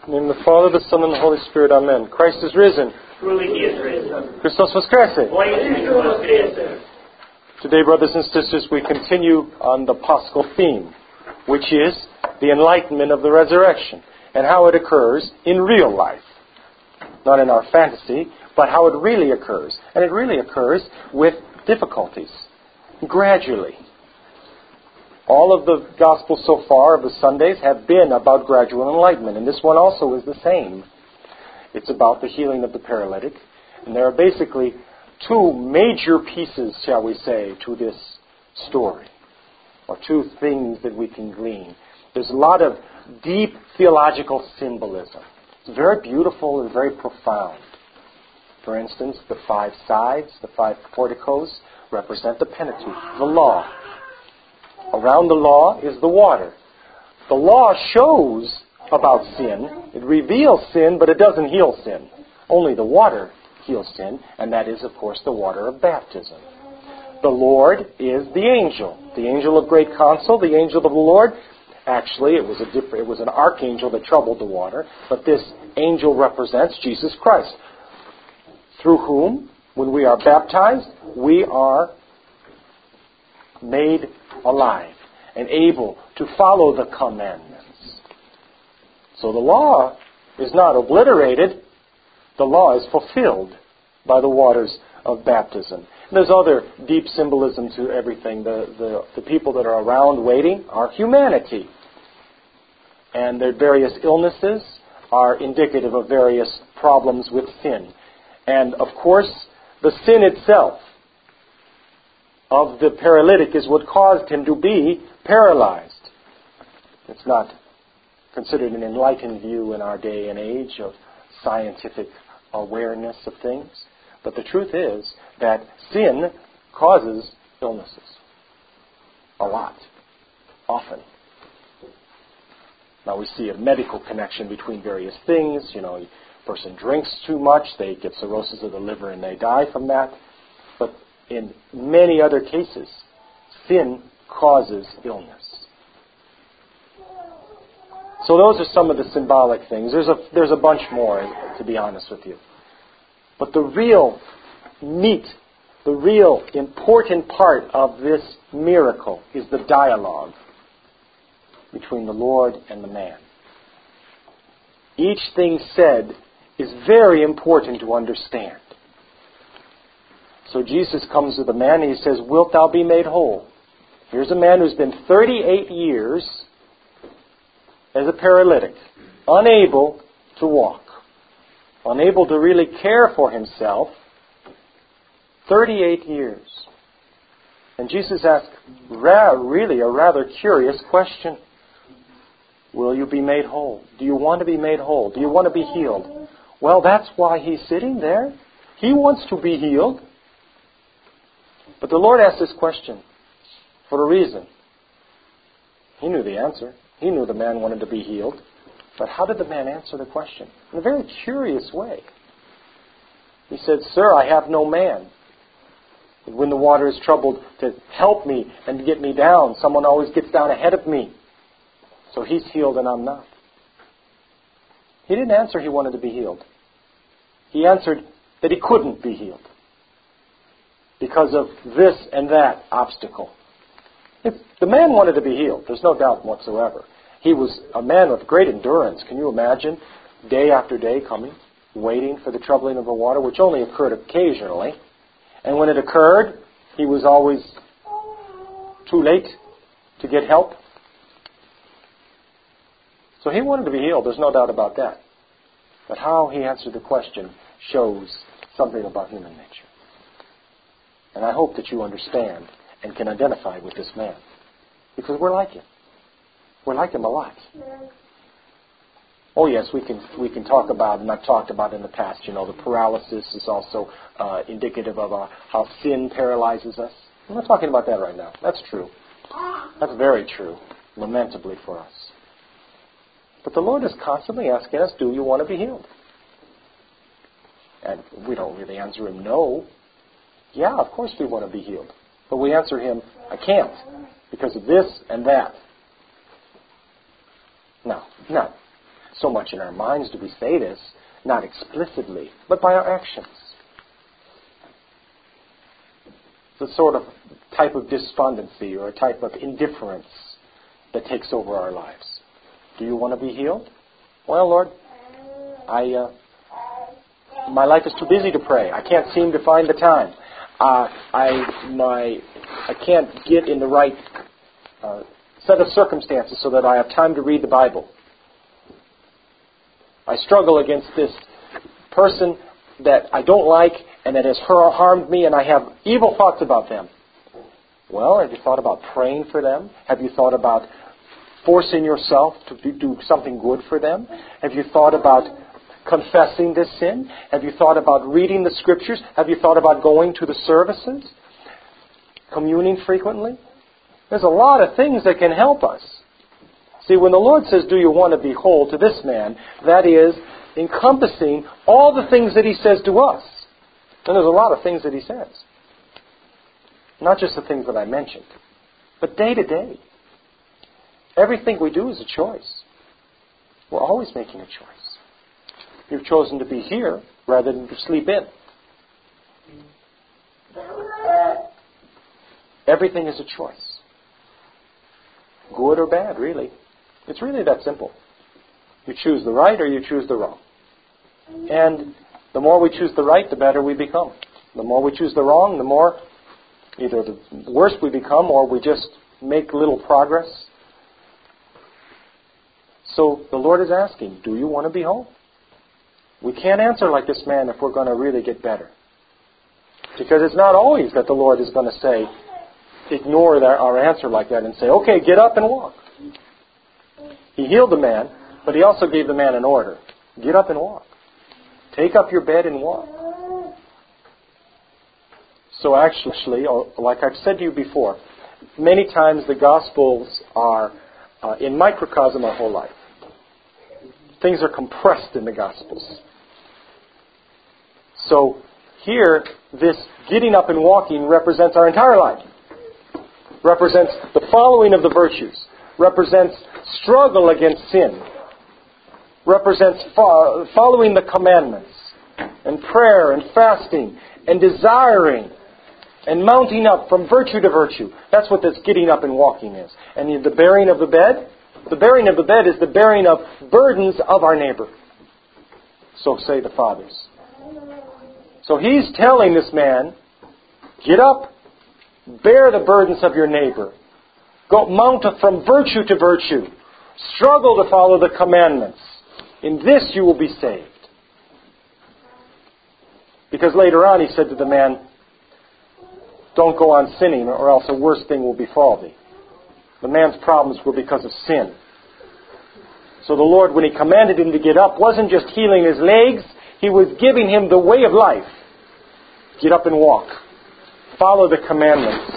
In the name of the Father, the Son, and the Holy Spirit. Amen. Christ is risen. Truly He is risen. Christos voskreσε. Hoy Cristo voskreσε. Today, brothers and sisters, we continue on the Paschal theme, which is the enlightenment of the resurrection and how it occurs in real life. Not in our fantasy, but how it really occurs. And it really occurs with difficulties, gradually. All of the Gospels so far of the Sundays have been about gradual enlightenment, and this one also is the same. It's about the healing of the paralytic, and there are basically two major pieces, shall we say, to this story, or two things that we can glean. There's a lot of deep theological symbolism. It's very beautiful and very profound. For instance, the 5 sides, the 5 porticos, represent the Pentateuch, the law. Around the law is the water. The law shows about sin. It reveals sin, but it doesn't heal sin. Only the water heals sin, and that is, of course, the water of baptism. The Lord is the angel of great counsel, the angel of the Lord. Actually, it was an archangel that troubled the water, but this angel represents Jesus Christ, through whom, when we are baptized, we are made alive and able to follow the commandments. So the law is not obliterated. The law is fulfilled by the waters of baptism. And there's other deep symbolism to everything. The people that are around waiting are humanity. And their various illnesses are indicative of various problems with sin. And, of course, the sin itself of the paralytic is what caused him to be paralyzed. It's not considered an enlightened view in our day and age of scientific awareness of things. But the truth is that sin causes illnesses. A lot. Often. Now we see a medical connection between various things. A person drinks too much, they get cirrhosis of the liver and they die from that. But in many other cases, sin causes illness. So those are some of the symbolic things. There's a bunch more, to be honest with you. But the real meat, the real important part of this miracle is the dialogue between the Lord and the man. Each thing said is very important to understand. So Jesus comes to the man and he says, "Wilt thou be made whole?" Here's a man who's been 38 years as a paralytic, unable to walk, unable to really care for himself. 38 years. And Jesus asked really a rather curious question. Will you be made whole? Do you want to be made whole? Do you want to be healed? Well, that's why he's sitting there. He wants to be healed. But the Lord asked this question for a reason. He knew the answer. He knew the man wanted to be healed. But how did the man answer the question? In a very curious way. He said, "Sir, I have no man. When the water is troubled, to help me and to get me down, someone always gets down ahead of me. So he's healed and I'm not." He didn't answer he wanted to be healed. He answered that he couldn't be healed because of this and that obstacle. The man wanted to be healed. There's no doubt whatsoever. He was a man with great endurance. Can you imagine day after day coming, waiting for the troubling of the water, which only occurred occasionally. And when it occurred, he was always too late to get help. So he wanted to be healed. There's no doubt about that. But how he answered the question shows something about human nature. And I hope that you understand and can identify with this man. Because we're like him. We're like him a lot. Oh yes, we can talk about, and I've talked about in the past, the paralysis is also indicative of how sin paralyzes us. I'm not talking about that right now. That's true. That's very true, lamentably for us. But the Lord is constantly asking us, do you want to be healed? And we don't really answer him no. Yeah, of course we want to be healed. But we answer him, I can't, because of this and that. No. so much in our minds do we say this, not explicitly, but by our actions. It's a sort of type of despondency or a type of indifference that takes over our lives. Do you want to be healed? Well, Lord, my life is too busy to pray. I can't seem to find the time. I can't get in the right set of circumstances so that I have time to read the Bible. I struggle against this person that I don't like and that has harmed me, and I have evil thoughts about them. Well, have you thought about praying for them? Have you thought about forcing yourself to do something good for them? Have you thought about confessing this sin? Have you thought about reading the Scriptures? Have you thought about going to the services? Communing frequently? There's a lot of things that can help us. See, when the Lord says, do you want to be whole to this man, that is encompassing all the things that He says to us. And there's a lot of things that He says. Not just the things that I mentioned, but day to day. Everything we do is a choice. We're always making a choice. You've chosen to be here rather than to sleep in. Everything is a choice. Good or bad, really. It's really that simple. You choose the right or you choose the wrong. And the more we choose the right, the better we become. The more we choose the wrong, the more either the worse we become or we just make little progress. So the Lord is asking, do you want to be whole? We can't answer like this man if we're going to really get better. Because it's not always that the Lord is going to say, ignore our answer like that and say, okay, get up and walk. He healed the man, but He also gave the man an order. Get up and walk. Take up your bed and walk. So actually, like I've said to you before, many times the Gospels are in microcosm our whole life. Things are compressed in the Gospels. So here, this getting up and walking represents our entire life. Represents the following of the virtues. Represents struggle against sin. Represents following the commandments. And prayer and fasting. And desiring. And mounting up from virtue to virtue. That's what this getting up and walking is. And the bearing of the bed? The bearing of the bed is the bearing of burdens of our neighbor. So say the fathers. So He's telling this man, get up, bear the burdens of your neighbor. Go mount up from virtue to virtue. Struggle to follow the commandments. In this you will be saved. Because later on He said to the man, don't go on sinning or else a worse thing will befall thee. The man's problems were because of sin. So the Lord, when He commanded him to get up, wasn't just healing his legs. He was giving him the way of life. Get up and walk. Follow the commandments.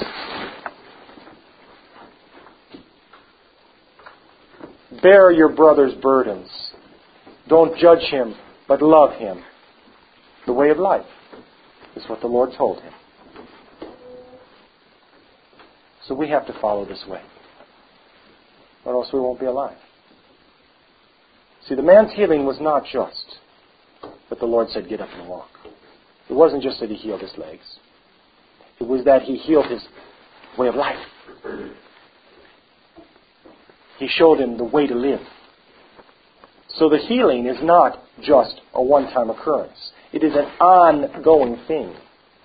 Bear your brother's burdens. Don't judge him, but love him. The way of life is what the Lord told him. So we have to follow this way, or else we won't be alive. See, the man's healing was not just that the Lord said, get up and walk. It wasn't just that He healed his legs. It was that He healed his way of life. He showed him the way to live. So the healing is not just a one-time occurrence. It is an ongoing thing.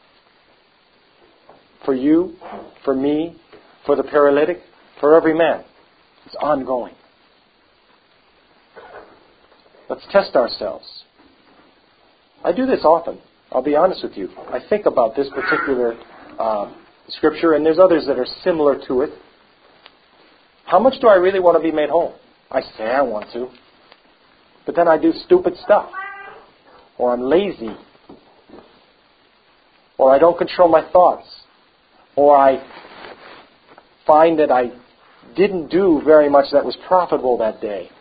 For you, for me, for the paralytic, for every man. It's ongoing. Let's test ourselves. I do this often. I'll be honest with you. I think about this particular scripture, and there's others that are similar to it. How much do I really want to be made whole? I say I want to. But then I do stupid stuff. Or I'm lazy. Or I don't control my thoughts. Or I find that I didn't do very much that was profitable that day.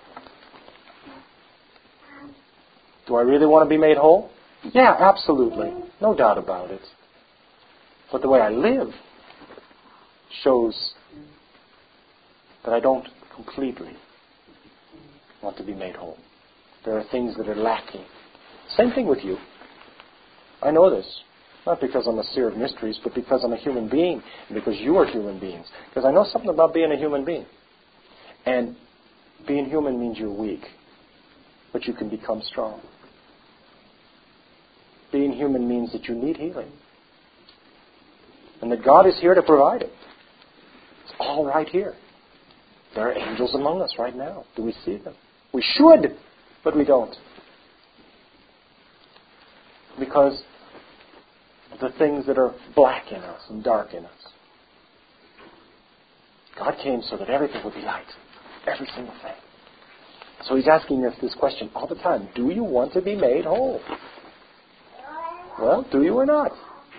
Do I really want to be made whole? Yeah, absolutely. No doubt about it. But the way I live shows that I don't completely want to be made whole. There are things that are lacking. Same thing with you. I know this. Not because I'm a seer of mysteries, but because I'm a human being, and because you are human beings. Because I know something about being a human being. And being human means you're weak, but you can become strong. Being human means that you need healing. And that God is here to provide it. It's all right here. There are angels among us right now. Do we see them? We should, but we don't. Because of the things that are black in us and dark in us. God came so that everything would be light. Every single thing. So He's asking us this question all the time. Do you want to be made whole? Well, do you or not?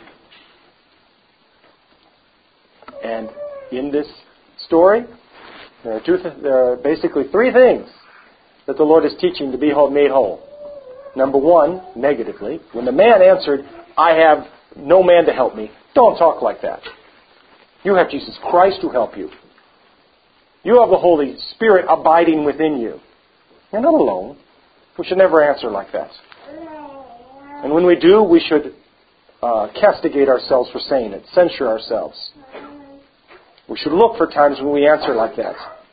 And in this story, there are basically three things that the Lord is teaching to be made whole. Number one, negatively, when the man answered, I have no man to help me, don't talk like that. You have Jesus Christ to help you. You have the Holy Spirit abiding within you. You're not alone. We should never answer like that. And when we do, we should castigate ourselves for saying it, censure ourselves. We should look for times when we answer like that.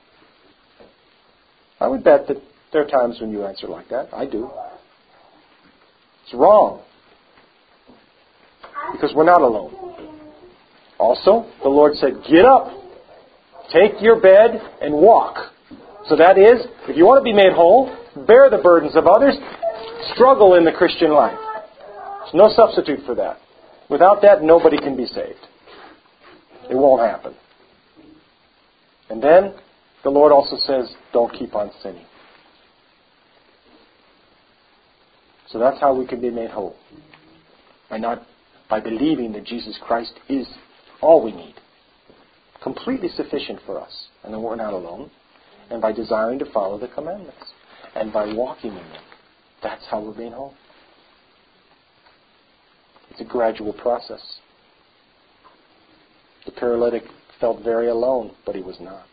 I would bet that there are times when you answer like that. I do. It's wrong. Because we're not alone. Also, the Lord said, get up, take your bed, and walk. So that is, if you want to be made whole, bear the burdens of others, struggle in the Christian life. There's no substitute for that. Without that, nobody can be saved. It won't happen. And then, the Lord also says, don't keep on sinning. So that's how we can be made whole. By believing that Jesus Christ is all we need. Completely sufficient for us. And that we're not alone. And by desiring to follow the commandments. And by walking in them. That's how we're made whole. It's a gradual process. The paralytic felt very alone, but he was not.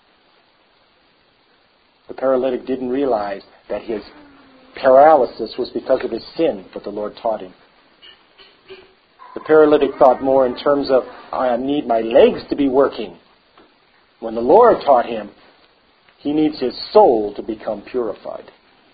The paralytic didn't realize that his paralysis was because of his sin, but the Lord taught him. The paralytic thought more in terms of, I need my legs to be working. When the Lord taught him, he needs his soul to become purified.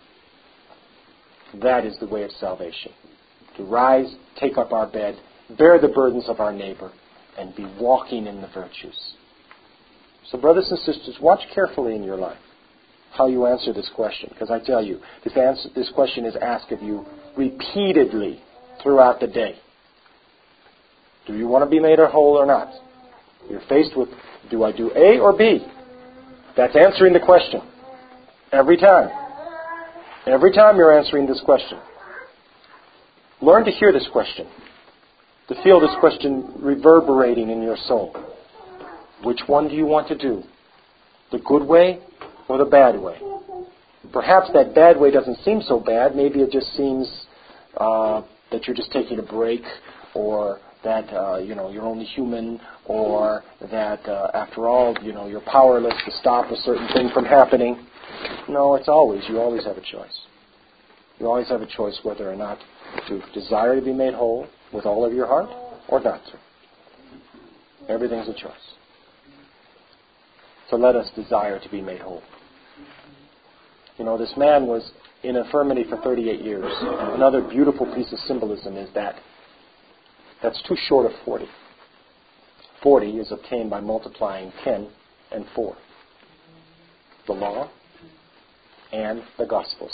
That is the way of salvation. To rise, take up our bed, bear the burdens of our neighbor, and be walking in the virtues. So brothers and sisters, watch carefully in your life how you answer this question. Because I tell you, this question is asked of you repeatedly throughout the day. Do you want to be made whole or not? You're faced with, do I do A or B? That's answering the question. Every time. Every time you're answering this question. Learn to hear this question. To feel this question reverberating in your soul. Which one do you want to do? The good way or the bad way? Perhaps that bad way doesn't seem so bad. Maybe it just seems that you're just taking a break, or that you're only human, or that after all you're powerless to stop a certain thing from happening. No, you always have a choice. You always have a choice whether or not to desire to be made whole with all of your heart or not to. Everything's a choice. So let us desire to be made whole. This man was in infirmity for 38 years. Another beautiful piece of symbolism is that's too short of 40. 40 is obtained by multiplying 10 and 4. The law and the Gospels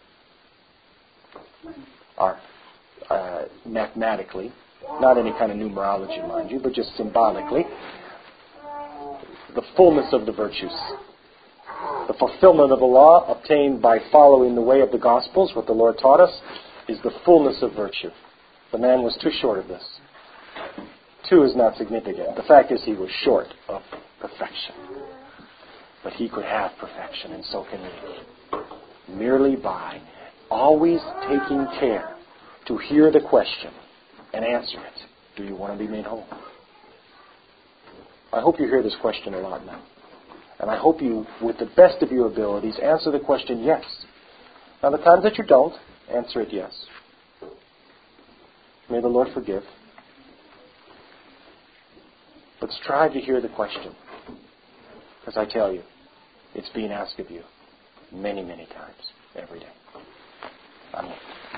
are mathematically, not any kind of numerology, mind you, but just symbolically, the fullness of the virtues. The fulfillment of the law obtained by following the way of the Gospels, what the Lord taught us, is the fullness of virtue. The man was too short of this. 2 is not significant. The fact is he was short of perfection. But he could have perfection, and so can we. Merely by always taking care to hear the question and answer it. Do you want to be made whole? I hope you hear this question a lot now. And I hope you, with the best of your abilities, answer the question, yes. Now, the times that you don't, answer it yes. May the Lord forgive. But strive to hear the question. Because I tell you, it's being asked of you many, many times every day. Amen.